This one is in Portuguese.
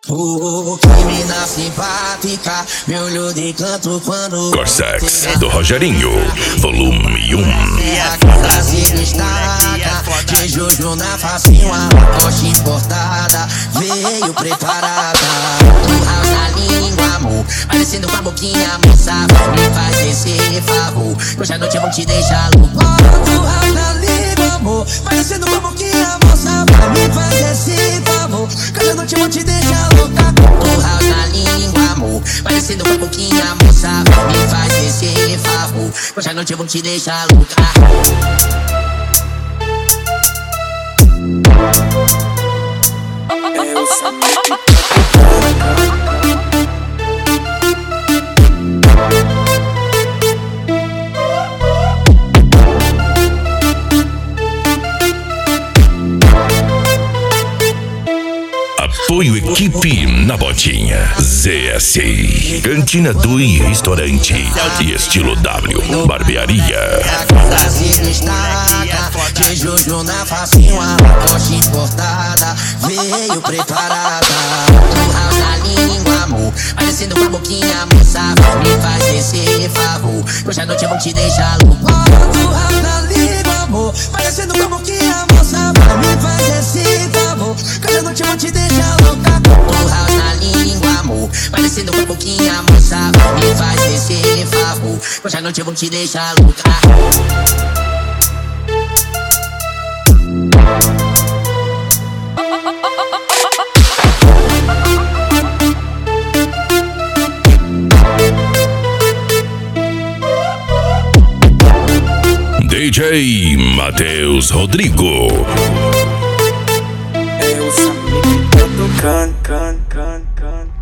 Que mina simpática, me olhou de canto quando Corsex do Rogerinho, volume 1. Brasil estaca, de Jojo na facinha, uma coxa importada, veio preparada. Turral na língua, amor, parecendo com a boquinha, moça, me faz esse favor, hoje à noite eu vou te deixar louco. Turral na língua, amor, parecendo com a boquinha, moça, me faz esse favor, hoje à noite eu vou te deixar louca. Turral na língua, amor, parecendo com a boquinha, moça, me faz esse favor, hoje à noite eu vou te deixar louca. Apoio equipe na botinha. ZSI, Cantina Dui Restaurante e Estilo W, Barbearia. Brasil estaca, de Jojo na facinha, uma coxa importada, veio preparada. Turral na língua, amor, parecendo com a boquinha, moça, me faz esse favor, hoje à noite eu vou te deixar louco. Turral na língua, amor, parecendo com a boquinha, moça, me faz esse favor, hoje à noite eu vou te deixar louca. Turral na língua, amor, parecendo com a boquinha, moça, me faz esse favor, hoje à noite eu vou te deixar louca. DJ Matheus Rodrigo. É o Samir que tá tocando.